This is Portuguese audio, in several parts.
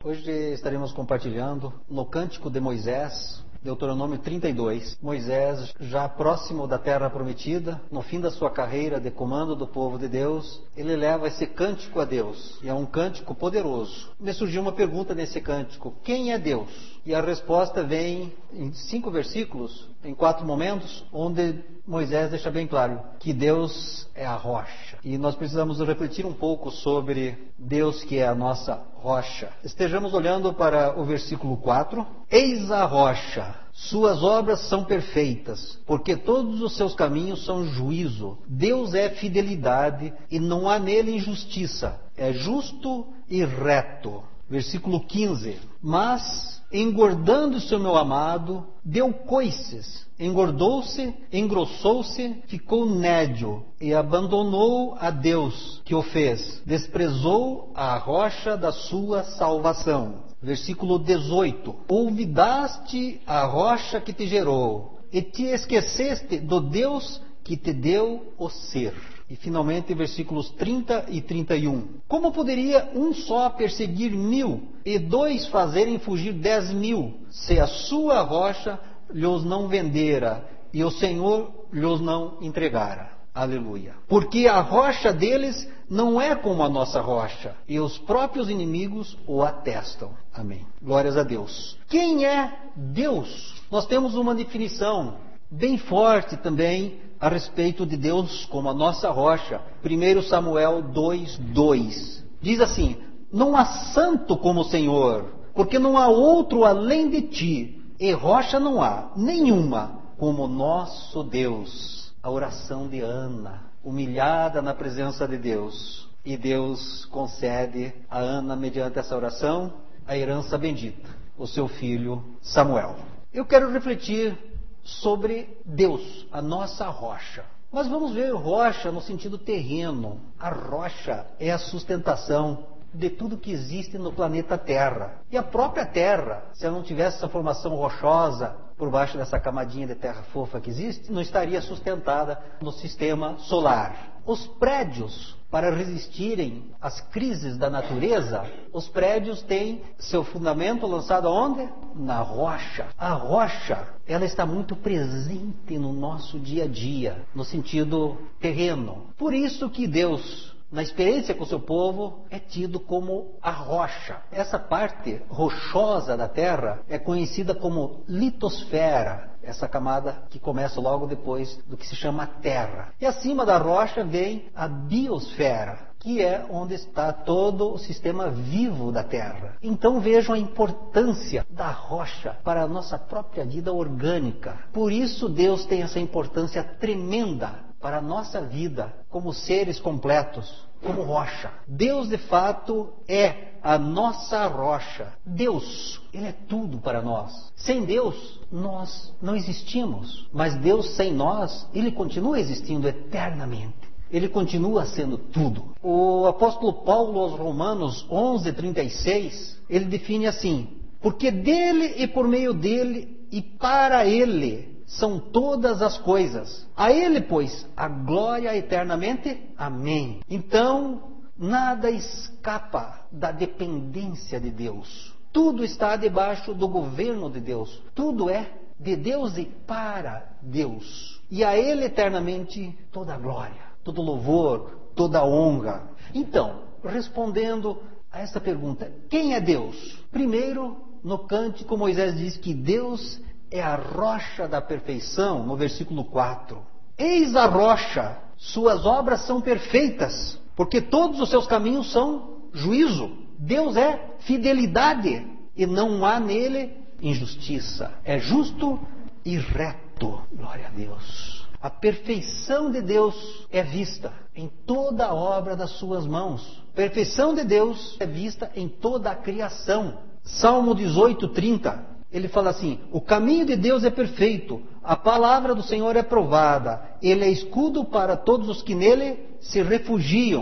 Hoje estaremos compartilhando no Cântico de Moisés, Deuteronômio 32. Moisés, já próximo da terra prometida, no fim da sua carreira de comando do povo de Deus, ele leva esse cântico a Deus. E é um cântico poderoso. Me surgiu uma pergunta nesse cântico: quem é Deus? E a resposta vem em 5 versículos, em 4 momentos, onde Moisés deixa bem claro que Deus é a rocha. E nós precisamos refletir um pouco sobre Deus, que é a nossa rocha. Estejamos olhando para o versículo 4. Eis a rocha, suas obras são perfeitas, porque todos os seus caminhos são juízo. Deus é fidelidade e não há nele injustiça. É justo e reto. Versículo 15. Mas, engordando-se o meu amado, deu coices, engordou-se, engrossou-se, ficou nédio, e abandonou a Deus que o fez, desprezou a rocha da sua salvação. Versículo 18. Olvidaste a rocha que te gerou, e te esqueceste do Deus que te deu o ser. E finalmente, versículos 30 e 31. Como poderia um só perseguir 1000 e 2 fazerem fugir 10.000, se a sua rocha lhos não vendera e o Senhor lhos não entregara? Aleluia. Porque a rocha deles não é como a nossa rocha, e os próprios inimigos o atestam. Amém. Glórias a Deus. Quem é Deus? Nós temos uma definição bem forte também a respeito de Deus como a nossa rocha. 1 Samuel 2:2. Diz assim: não há santo como o Senhor, porque não há outro além de ti, e rocha não há nenhuma como nosso Deus. A oração de Ana, humilhada na presença de Deus. E Deus concede a Ana, mediante essa oração, a herança bendita, o seu filho Samuel. Eu quero refletir sobre Deus, a nossa rocha. Mas vamos ver rocha no sentido terreno. A rocha é a sustentação de tudo que existe no planeta Terra. E a própria Terra, se ela não tivesse essa formação rochosa por baixo dessa camadinha de terra fofa que existe, não estaria sustentada no sistema solar. Os prédios, para resistirem às crises da natureza, os prédios têm seu fundamento lançado aonde? Na rocha. A rocha, ela está muito presente no nosso dia a dia, no sentido terreno. Por isso que Deus, na experiência com o seu povo, é tido como a rocha. Essa parte rochosa da terra é conhecida como litosfera, essa camada que começa logo depois do que se chama terra. E acima da rocha vem a biosfera, que é onde está todo o sistema vivo da terra. Então vejam a importância da rocha para a nossa própria vida orgânica. Por isso Deus tem essa importância tremenda para a nossa vida como seres completos, como rocha. Deus de fato é a nossa rocha. Deus, Ele é tudo para nós. Sem Deus, nós não existimos. Mas Deus sem nós, Ele continua existindo eternamente. Ele continua sendo tudo. O apóstolo Paulo aos Romanos 11:36, ele define assim: porque dele e por meio dele e para ele são todas as coisas. A Ele, pois, a glória eternamente. Amém. Então, nada escapa da dependência de Deus. Tudo está debaixo do governo de Deus. Tudo é de Deus e para Deus. E a Ele eternamente toda a glória, todo louvor, toda a honra. Então, respondendo a essa pergunta, quem é Deus? Primeiro, no cântico, Moisés diz que Deus é a rocha da perfeição, no versículo 4. Eis a rocha, suas obras são perfeitas, porque todos os seus caminhos são juízo. Deus é fidelidade e não há nele injustiça. É justo e reto. Glória a Deus. A perfeição de Deus é vista em toda a obra das suas mãos. A perfeição de Deus é vista em toda a criação. Salmo 18:30. Ele fala assim: o caminho de Deus é perfeito, a palavra do Senhor é provada, Ele é escudo para todos os que nele se refugiam.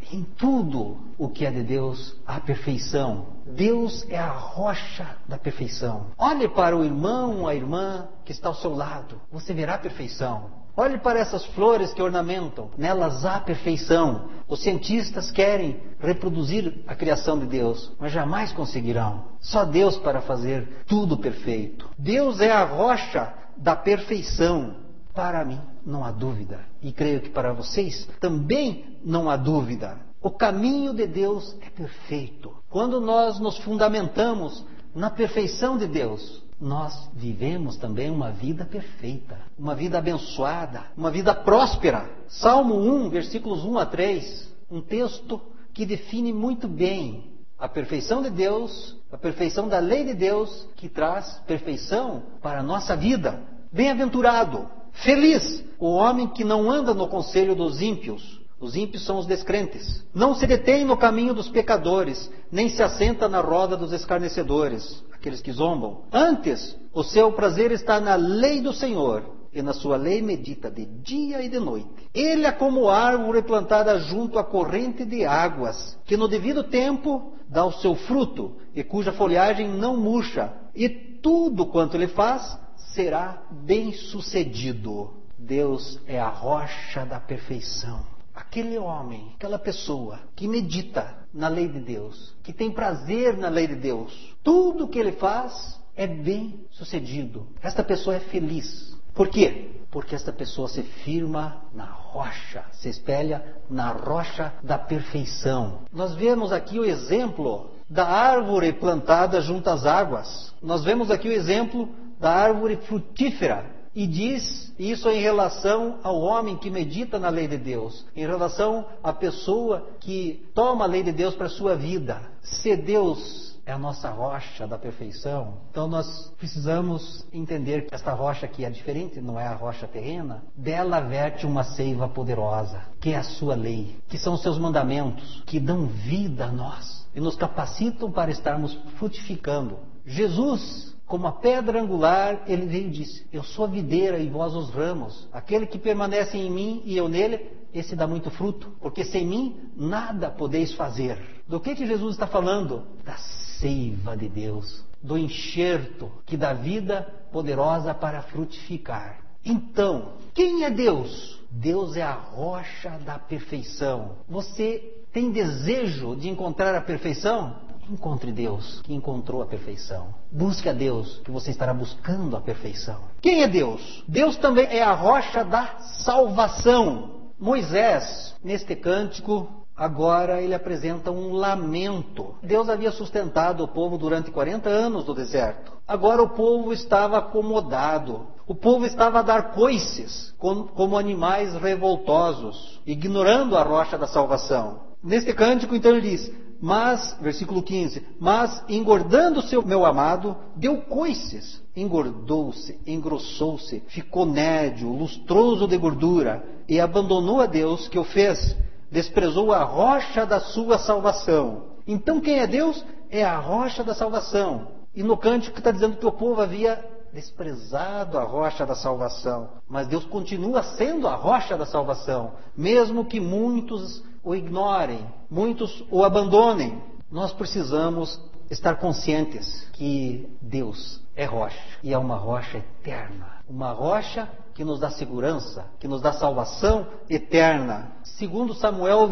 Em tudo o que é de Deus, há perfeição. Deus é a rocha da perfeição. Olhe para o irmão, a irmã que está ao seu lado. Você verá perfeição. Olhe para essas flores que ornamentam. Nelas há perfeição. Os cientistas querem reproduzir a criação de Deus, mas jamais conseguirão. Só Deus para fazer tudo perfeito. Deus é a rocha da perfeição. Para mim, não há dúvida. E creio que para vocês também não há dúvida. O caminho de Deus é perfeito. Quando nós nos fundamentamos na perfeição de Deus, nós vivemos também uma vida perfeita, uma vida abençoada, uma vida próspera. Salmo 1, versículos 1 a 3, um texto que define muito bem a perfeição de Deus, a perfeição da lei de Deus, que traz perfeição para a nossa vida. Bem-aventurado, feliz o homem que não anda no conselho dos ímpios. Os ímpios são os descrentes. Não se detém no caminho dos pecadores, nem se assenta na roda dos escarnecedores, aqueles que zombam. Antes, o seu prazer está na lei do Senhor, e na sua lei medita de dia e de noite. Ele é como árvore plantada junto à corrente de águas, que no devido tempo dá o seu fruto, e cuja folhagem não murcha, e tudo quanto ele faz será bem-sucedido. Deus é a rocha da perfeição. Aquele homem, aquela pessoa que medita na lei de Deus, que tem prazer na lei de Deus, tudo que ele faz é bem sucedido. Esta pessoa é feliz. Por quê? Porque esta pessoa se firma na rocha, se espelha na rocha da perfeição. Nós vemos aqui o exemplo da árvore plantada junto às águas. Nós vemos aqui o exemplo da árvore frutífera. E diz isso em relação ao homem que medita na lei de Deus, em relação à pessoa que toma a lei de Deus para a sua vida. Se Deus é a nossa rocha da perfeição, então nós precisamos entender que esta rocha aqui é diferente, não é a rocha terrena. Dela verte uma seiva poderosa, que é a sua lei, que são os seus mandamentos, que dão vida a nós e nos capacitam para estarmos frutificando. Jesus, como a pedra angular, ele veio e disse: eu sou a videira e vós os ramos. Aquele que permanece em mim e eu nele, esse dá muito fruto, porque sem mim nada podeis fazer. Do que Jesus está falando? Da seiva de Deus, do enxerto que dá vida poderosa para frutificar. Então, quem é Deus? Deus é a rocha da perfeição. Você tem desejo de encontrar a perfeição? Encontre Deus, que encontrou a perfeição. Busque a Deus, que você estará buscando a perfeição. Quem é Deus? Deus também é a rocha da salvação. Moisés, neste cântico, agora ele apresenta um lamento. Deus havia sustentado o povo durante 40 anos no deserto. Agora o povo estava acomodado. O povo estava a dar coices, como animais revoltosos, ignorando a rocha da salvação. Neste cântico, então, ele diz: mas, versículo 15, mas engordando-se o meu amado, deu coices, engordou-se, engrossou-se, ficou nédio, lustroso de gordura, e abandonou a Deus que o fez, desprezou a rocha da sua salvação. Então quem é Deus? É a rocha da salvação. E no cântico está dizendo que o povo havia desprezado a rocha da salvação, mas Deus continua sendo a rocha da salvação, mesmo que muitos o ignorem, muitos o abandonem. Nós precisamos estar conscientes que Deus é rocha, e é uma rocha eterna, uma rocha que nos dá segurança, que nos dá salvação eterna. Segundo Samuel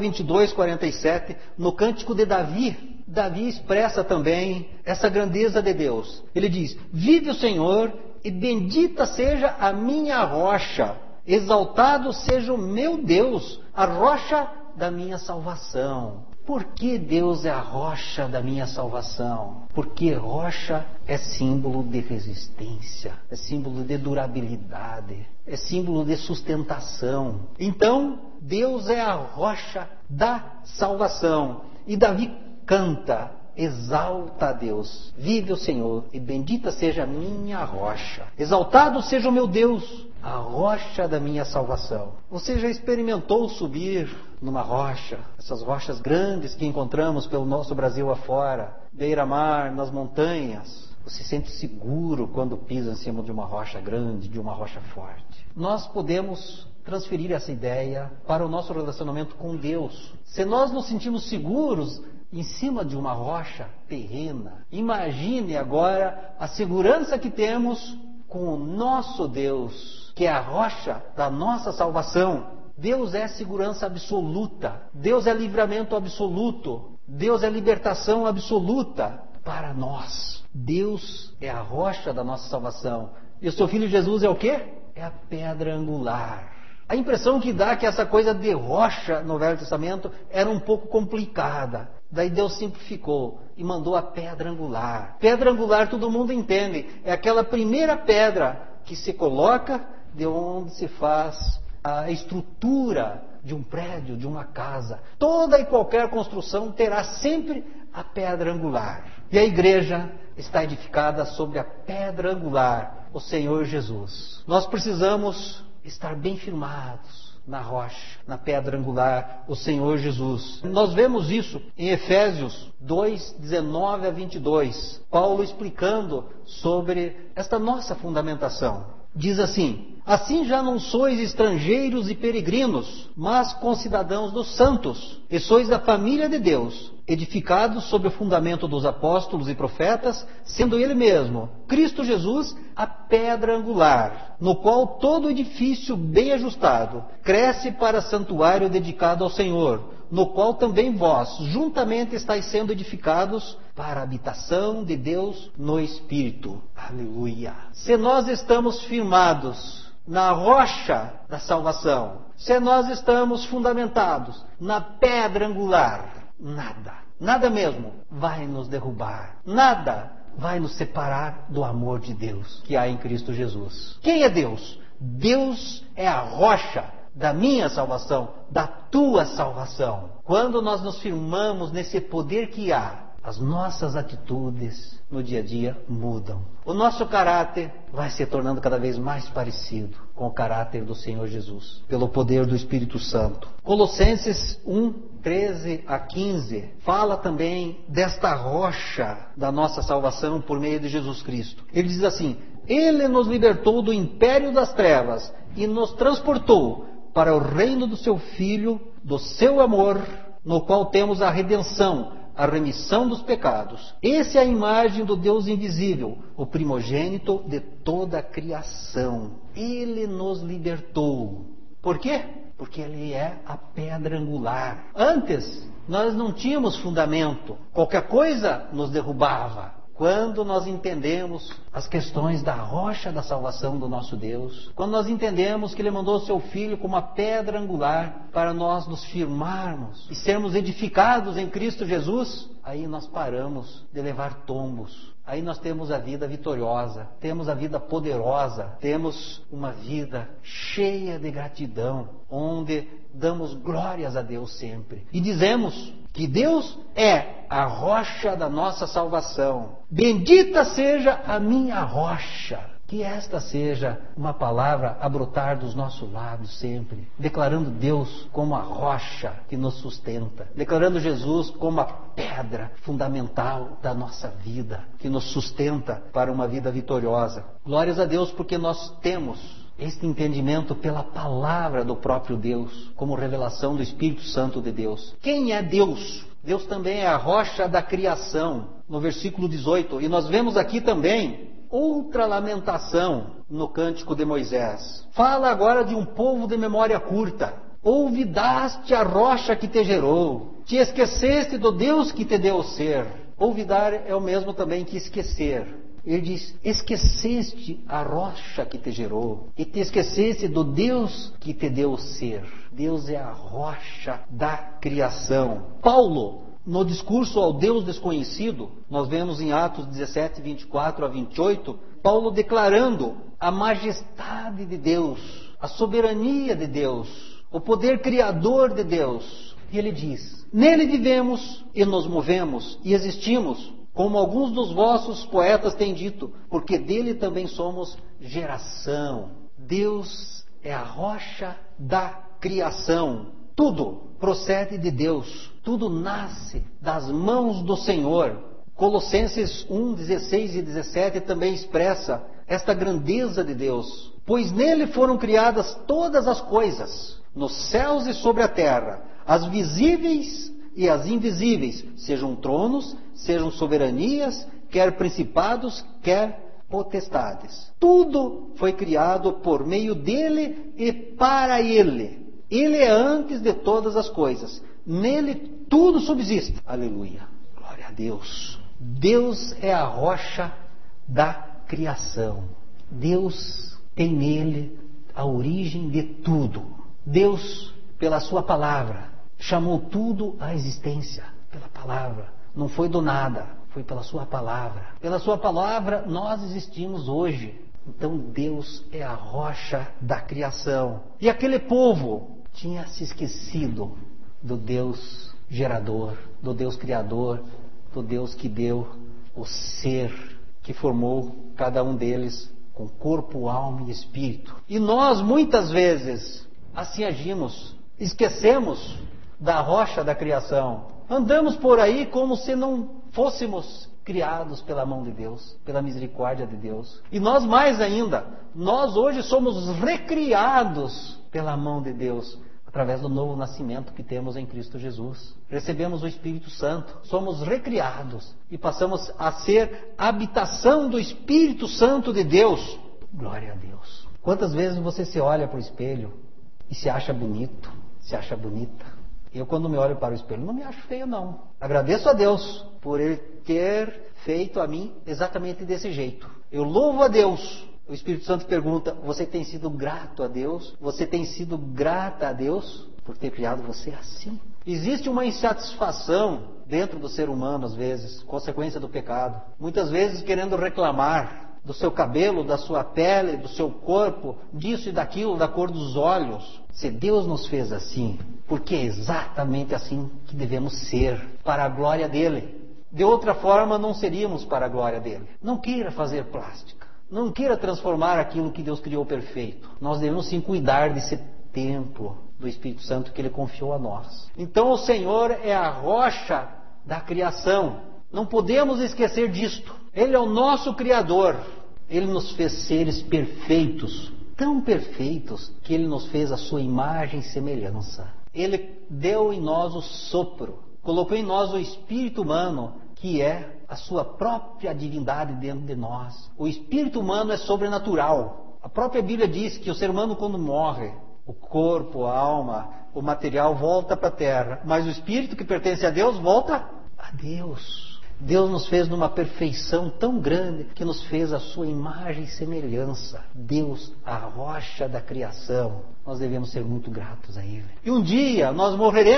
22:47, no cântico de Davi, Davi expressa também essa grandeza de Deus. Ele diz: vive o Senhor, e bendita seja a minha rocha, exaltado seja o meu Deus, a rocha da minha salvação. Por que Deus é a rocha da minha salvação? Porque rocha é símbolo de resistência, é símbolo de durabilidade, é símbolo de sustentação. Então, Deus é a rocha da salvação. E Davi canta: exalta a Deus, vive o Senhor, e bendita seja a minha rocha. Exaltado seja o meu Deus, a rocha da minha salvação. Você já experimentou subir numa rocha, essas rochas grandes que encontramos pelo nosso Brasil afora, beira-mar, nas montanhas? Você se sente seguro quando pisa em cima de uma rocha grande, de uma rocha forte. Nós podemos transferir essa ideia para o nosso relacionamento com Deus. Se nós nos sentimos seguros em cima de uma rocha terrena, imagine agora a segurança que temos com o nosso Deus, que é a rocha da nossa salvação. Deus é segurança absoluta, Deus é livramento absoluto, Deus é libertação absoluta para nós. Deus é a rocha da nossa salvação. E o seu Filho Jesus é o quê? É a pedra angular. A impressão que dá é que essa coisa de rocha no Velho Testamento era um pouco complicada. Daí Deus simplificou e mandou a pedra angular. Pedra angular todo mundo entende. É aquela primeira pedra que se coloca de onde se faz a estrutura de um prédio, de uma casa. Toda e qualquer construção terá sempre a pedra angular. E a igreja está edificada sobre a pedra angular, o Senhor Jesus. Nós precisamos estar bem firmados na rocha, na pedra angular, o Senhor Jesus. Nós vemos isso em Efésios 2, 19 a 22. Paulo explicando sobre esta nossa fundamentação. Diz assim: assim já não sois estrangeiros e peregrinos, mas concidadãos dos santos, e sois da família de Deus, edificados sobre o fundamento dos apóstolos e profetas, sendo Ele mesmo, Cristo Jesus, a pedra angular, no qual todo edifício bem ajustado cresce para santuário dedicado ao Senhor, no qual também vós juntamente estáis sendo edificados para a habitação de Deus no Espírito. Aleluia! Se nós estamos firmados na rocha da salvação, se nós estamos fundamentados na pedra angular, nada mesmo vai nos derrubar, nada vai nos separar do amor de Deus que há em Cristo Jesus. Quem é Deus? Deus é a rocha da minha salvação, da tua salvação. Quando nós nos firmamos nesse poder que há, as nossas atitudes no dia a dia mudam. O nosso caráter vai se tornando cada vez mais parecido com o caráter do Senhor Jesus, pelo poder do Espírito Santo. Colossenses 1, 13 a 15, fala também desta rocha da nossa salvação por meio de Jesus Cristo. Ele diz assim: Ele nos libertou do império das trevas e nos transportou para o reino do seu Filho, do seu amor, no qual temos a redenção, a remissão dos pecados. Essa é a imagem do Deus invisível, o primogênito de toda a criação. Ele nos libertou. Por quê? Porque Ele é a pedra angular. Antes, nós não tínhamos fundamento. Qualquer coisa nos derrubava. Quando nós entendemos as questões da rocha da salvação do nosso Deus, quando nós entendemos que Ele mandou o Seu Filho como a pedra angular para nós nos firmarmos e sermos edificados em Cristo Jesus, aí nós paramos de levar tombos. Aí nós temos a vida vitoriosa, temos a vida poderosa, temos uma vida cheia de gratidão, onde damos glórias a Deus sempre. E dizemos que Deus é a rocha da nossa salvação. Bendita seja a minha rocha. Que esta seja uma palavra a brotar dos nossos lábios sempre, declarando Deus como a rocha que nos sustenta, declarando Jesus como a pedra fundamental da nossa vida, que nos sustenta para uma vida vitoriosa. Glórias a Deus porque nós temos este entendimento pela palavra do próprio Deus, como revelação do Espírito Santo de Deus. Quem é Deus? Deus também é a rocha da criação, no versículo 18. E nós vemos aqui também outra lamentação no Cântico de Moisés. Fala agora de um povo de memória curta. Olvidaste a rocha que te gerou, te esqueceste do Deus que te deu o ser. Olvidar é o mesmo também que esquecer. Ele diz: esqueceste a rocha que te gerou e te esqueceste do Deus que te deu o ser. Deus é a rocha da criação. Paulo, no discurso ao Deus desconhecido, nós vemos em Atos 17, 24 a 28, Paulo declarando a majestade de Deus, a soberania de Deus, o poder criador de Deus. E ele diz: nele vivemos e nos movemos e existimos, como alguns dos vossos poetas têm dito, porque dele também somos geração. Deus é a rocha da criação. Tudo procede de Deus, tudo nasce das mãos do Senhor. Colossenses 1, 16 e 17 também expressa esta grandeza de Deus. Pois nele foram criadas todas as coisas, nos céus e sobre a terra, as visíveis e as invisíveis, sejam tronos, sejam soberanias, quer principados, quer potestades. Tudo foi criado por meio dele e para ele. Ele é antes de todas as coisas. Nele tudo subsiste. Aleluia. Glória a Deus. Deus é a rocha da criação. Deus tem nele a origem de tudo. Deus, pela sua palavra, chamou tudo à existência. Pela palavra. Não foi do nada, foi pela sua palavra. Pela sua palavra nós existimos hoje. Então Deus é a rocha da criação. E aquele povo tinha se esquecido do Deus gerador, do Deus criador, do Deus que deu o ser, que formou cada um deles com corpo, alma e espírito. E nós muitas vezes assim agimos, esquecemos da rocha da criação. Andamos por aí como se não fôssemos criados pela mão de Deus, pela misericórdia de Deus. E nós mais ainda, nós hoje somos recriados pela mão de Deus, através do novo nascimento que temos em Cristo Jesus. Recebemos o Espírito Santo, somos recriados e passamos a ser habitação do Espírito Santo de Deus. Glória a Deus. Quantas vezes você se olha para o espelho e se acha bonito, se acha bonita? Eu, quando me olho para o espelho, não me acho feio, não. Agradeço a Deus por Ele ter feito a mim exatamente desse jeito. Eu louvo a Deus. O Espírito Santo pergunta: você tem sido grato a Deus? Você tem sido grata a Deus por ter criado você assim? Existe uma insatisfação dentro do ser humano, às vezes, consequência do pecado. Muitas vezes querendo reclamar do seu cabelo, da sua pele, do seu corpo, disso e daquilo, da cor dos olhos. Se Deus nos fez assim, porque é exatamente assim que devemos ser, para a glória dEle. De outra forma, não seríamos para a glória dEle. Não queira fazer plástica. Não queira transformar aquilo que Deus criou perfeito. Nós devemos sim cuidar desse templo do Espírito Santo que Ele confiou a nós. Então o Senhor é a rocha da criação. Não podemos esquecer disto. Ele é o nosso Criador. Ele nos fez seres perfeitos, tão perfeitos que Ele nos fez a sua imagem e semelhança. Ele deu em nós o sopro, colocou em nós o espírito humano, que é a sua própria divindade dentro de nós. O espírito humano é sobrenatural. A própria Bíblia diz que o ser humano, quando morre, o corpo, a alma, o material volta para a terra, mas o espírito que pertence a Deus volta a Deus. Deus nos fez numa perfeição tão grande que nos fez a sua imagem e semelhança. Deus, a rocha da criação. Nós devemos ser muito gratos a Ele. E um dia nós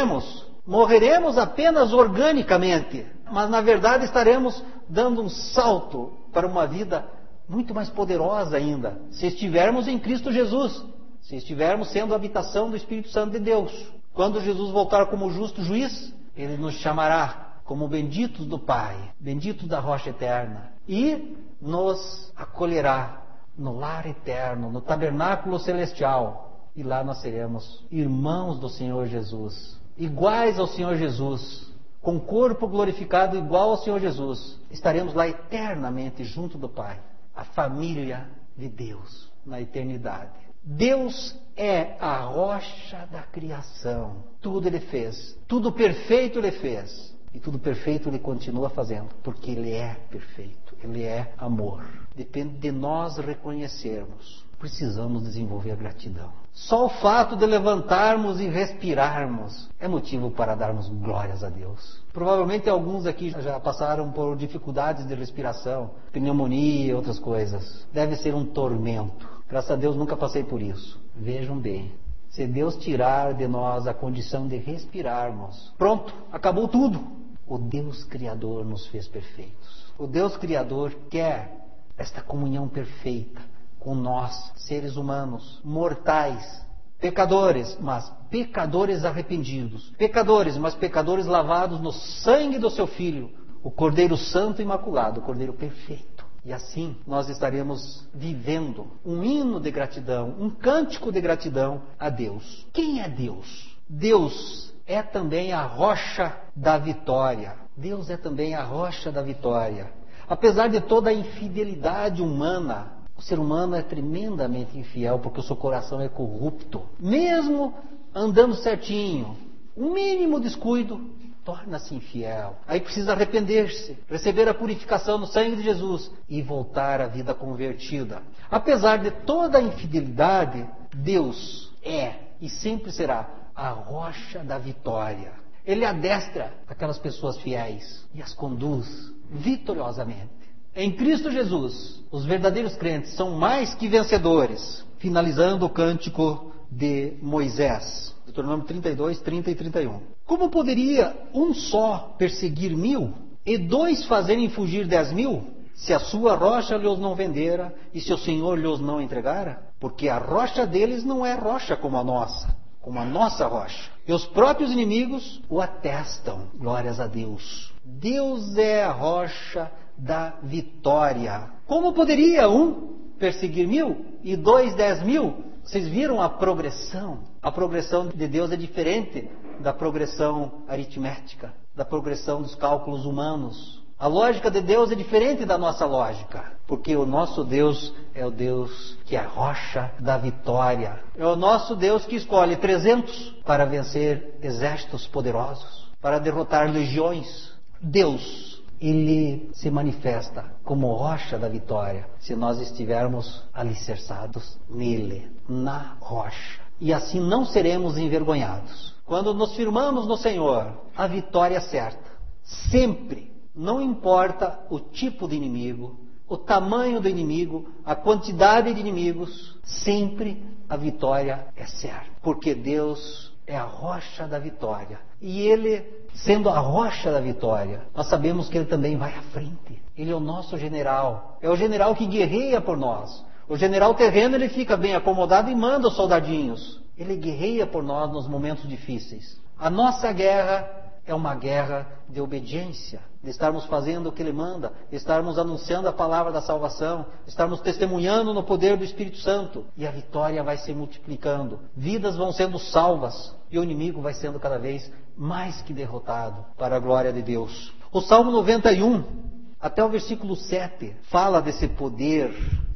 morreremos apenas organicamente, mas na verdade estaremos dando um salto para uma vida muito mais poderosa ainda, se estivermos em Cristo Jesus, se estivermos sendo a habitação do Espírito Santo de Deus. Quando Jesus voltar como justo juiz, Ele nos chamará como benditos do Pai, benditos da rocha eterna, e nos acolherá no lar eterno, no tabernáculo celestial, e lá nós seremos irmãos do Senhor Jesus, iguais ao Senhor Jesus, com corpo glorificado igual ao Senhor Jesus. Estaremos lá eternamente junto do Pai, a família de Deus na eternidade. Deus é a rocha da criação. Tudo Ele fez, tudo perfeito Ele fez. E tudo perfeito Ele continua fazendo, porque Ele é perfeito, Ele é amor. Depende de nós reconhecermos. Precisamos desenvolver a gratidão. Só o fato de levantarmos e respirarmos é motivo para darmos glórias a Deus. Provavelmente alguns aqui já passaram por dificuldades de respiração, pneumonia e outras coisas. Deve ser um tormento. Graças a Deus nunca passei por isso. Vejam bem. Se Deus tirar de nós a condição de respirarmos, pronto, acabou tudo. O Deus Criador nos fez perfeitos. O Deus Criador quer esta comunhão perfeita com nós, seres humanos, mortais, pecadores, mas pecadores arrependidos. Pecadores, mas pecadores lavados no sangue do seu Filho, o Cordeiro Santo e Imaculado, o Cordeiro Perfeito. E assim nós estaremos vivendo um hino de gratidão, um cântico de gratidão a Deus. Quem é Deus? Deus é também a rocha da vitória. Deus é também a rocha da vitória. Apesar de toda a infidelidade humana, O ser humano é tremendamente infiel porque o seu coração é corrupto. Mesmo andando certinho, um mínimo descuido torna-se infiel. Aí precisa arrepender-se, receber a purificação no sangue de Jesus e voltar à vida convertida. Apesar de toda a infidelidade, Deus é e sempre será a rocha da vitória. Ele adestra aquelas pessoas fiéis e as conduz vitoriosamente. Em Cristo Jesus, os verdadeiros crentes são mais que vencedores. Finalizando o cântico de Moisés, Deuteronômio 32, 30 e 31. Como poderia um só perseguir 1000 e 2 fazerem fugir 10.000, se a sua rocha lhes não vendera e se o Senhor lhes não entregara? Porque a rocha deles não é rocha como a nossa rocha. E os próprios inimigos o atestam. Glórias a Deus. Deus é a rocha da vitória. Como poderia um perseguir 1000 e 2 10.000? Vocês viram a progressão? A progressão de Deus é diferente da progressão aritmética, da progressão dos cálculos humanos. A lógica de Deus é diferente da nossa lógica, porque o nosso Deus é o Deus que é a rocha da vitória. É o nosso Deus que escolhe 300 para vencer exércitos poderosos, para derrotar legiões. Deus, Ele se manifesta como rocha da vitória, se nós estivermos alicerçados nele, na rocha. E assim não seremos envergonhados. Quando nos firmamos no Senhor, a vitória é certa. Sempre, não importa o tipo de inimigo, o tamanho do inimigo, a quantidade de inimigos, sempre a vitória é certa. Porque Deus é a rocha da vitória. E Ele, sendo a rocha da vitória, nós sabemos que Ele também vai à frente. Ele é o nosso general. É o general que guerreia por nós. O general terreno, ele fica bem acomodado e manda os soldadinhos. Ele guerreia por nós nos momentos difíceis. A nossa guerra é uma guerra de obediência, de estarmos fazendo o que Ele manda, de estarmos anunciando a palavra da salvação, de estarmos testemunhando no poder do Espírito Santo. E a vitória vai se multiplicando. Vidas vão sendo salvas e o inimigo vai sendo cada vez mais que derrotado para a glória de Deus. O Salmo 91, até o versículo 7, fala desse poder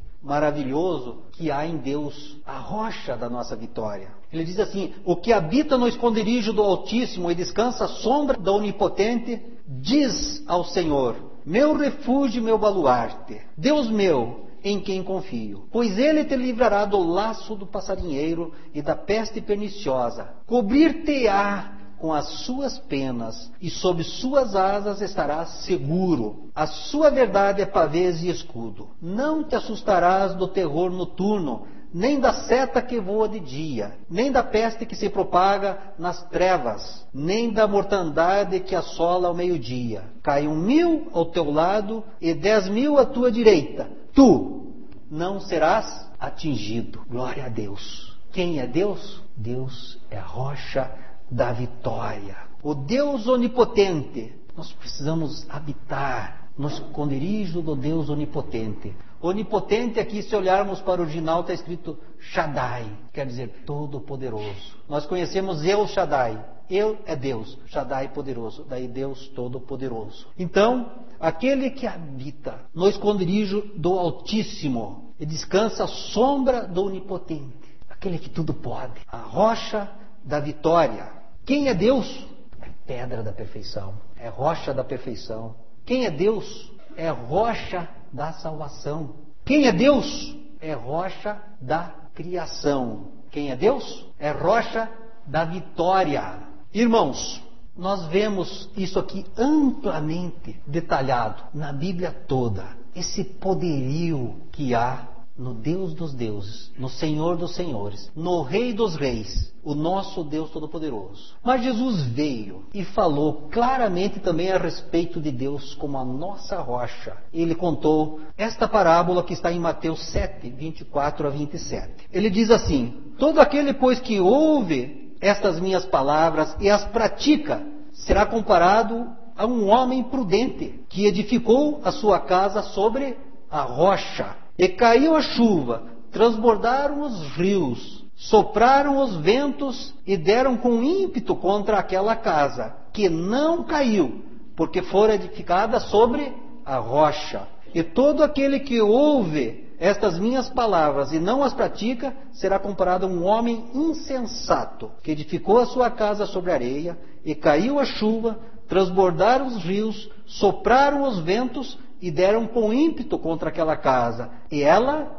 maravilhoso que há em Deus, a rocha da nossa vitória. Ele diz assim: o que habita no esconderijo do Altíssimo e descansa à sombra do Onipotente, diz ao Senhor: meu refúgio e meu baluarte, Deus meu, em quem confio. Pois Ele te livrará do laço do passarinheiro e da peste perniciosa. Cobrir-te-á com as suas penas, e sob suas asas estarás seguro. A sua verdade é pavês e escudo. Não te assustarás do terror noturno, nem da seta que voa de dia, nem da peste que se propaga nas trevas, nem da mortandade que assola ao meio-dia. Caiam 1000 ao teu lado e 10.000 à tua direita. Tu não serás atingido. Glória a Deus. Quem é Deus? Deus é a rocha da vitória. O Deus onipotente. Nós precisamos habitar no esconderijo do Deus onipotente. Onipotente aqui, se olharmos para o original, está escrito Shaddai, quer dizer todo-poderoso. Nós conhecemos El Shaddai. El é Deus, Shaddai poderoso, daí Deus todo-poderoso. Então, aquele que habita no esconderijo do Altíssimo e descansa à sombra do Onipotente, aquele que tudo pode, a rocha da vitória. Quem é Deus? É pedra da perfeição, é rocha da perfeição. Quem é Deus? É rocha da salvação. Quem é Deus? É rocha da criação. Quem é Deus? É rocha da vitória. Irmãos, nós vemos isso aqui amplamente detalhado na Bíblia toda. Esse poderio que há no Deus dos deuses, no Senhor dos senhores, no Rei dos reis, o nosso Deus Todo-Poderoso. Mas Jesus veio e falou claramente também a respeito de Deus como a nossa rocha. Ele contou esta parábola que está em Mateus 7, 24 a 27. Ele diz assim: todo aquele, pois, que ouve estas minhas palavras e as pratica, será comparado a um homem prudente, que edificou a sua casa sobre a rocha. E caiu a chuva, transbordaram os rios, sopraram os ventos e deram com ímpeto contra aquela casa, que não caiu, porque fora edificada sobre a rocha. E todo aquele que ouve estas minhas palavras e não as pratica, será comparado a um homem insensato, que edificou a sua casa sobre areia, e caiu a chuva, transbordaram os rios, sopraram os ventos, e deram com ímpeto contra aquela casa. E ela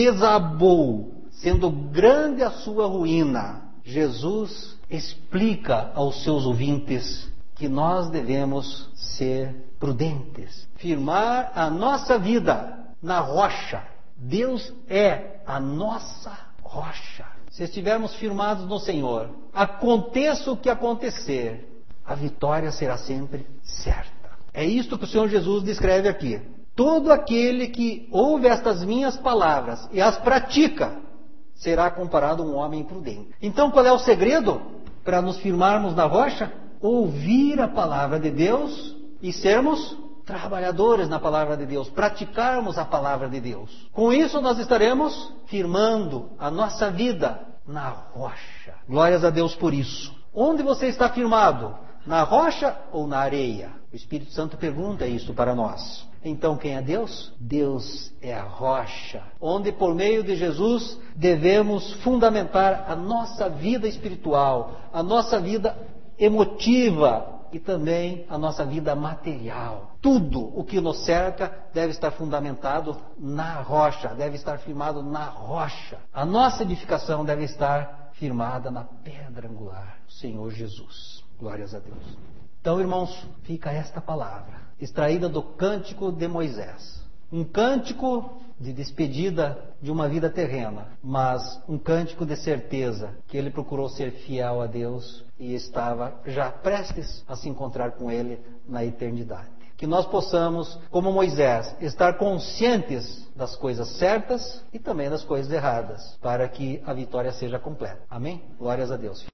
desabou, sendo grande a sua ruína. Jesus explica aos seus ouvintes que nós devemos ser prudentes, firmar a nossa vida na rocha. Deus é a nossa rocha. Se estivermos firmados no Senhor, aconteça o que acontecer, a vitória será sempre certa. É isto que o Senhor Jesus descreve aqui. Todo aquele que ouve estas minhas palavras e as pratica, será comparado a um homem prudente. Então, qual é o segredo para nos firmarmos na rocha? Ouvir a palavra de Deus e sermos trabalhadores na palavra de Deus, praticarmos a palavra de Deus. Com isso nós estaremos firmando a nossa vida na rocha. Glórias a Deus por isso. Onde você está firmado? Na rocha ou na areia? O Espírito Santo pergunta isso para nós. Então quem é Deus? Deus é a rocha, onde por meio de Jesus devemos fundamentar a nossa vida espiritual, a nossa vida emotiva e também a nossa vida material. Tudo o que nos cerca deve estar fundamentado na rocha, deve estar firmado na rocha. A nossa edificação deve estar firmada na pedra angular, o Senhor Jesus. Glórias a Deus. Então, irmãos, fica esta palavra, extraída do Cântico de Moisés. Um cântico de despedida de uma vida terrena, mas um cântico de certeza que ele procurou ser fiel a Deus e estava já prestes a se encontrar com Ele na eternidade. Que nós possamos, como Moisés, estar conscientes das coisas certas e também das coisas erradas, para que a vitória seja completa. Amém? Glórias a Deus.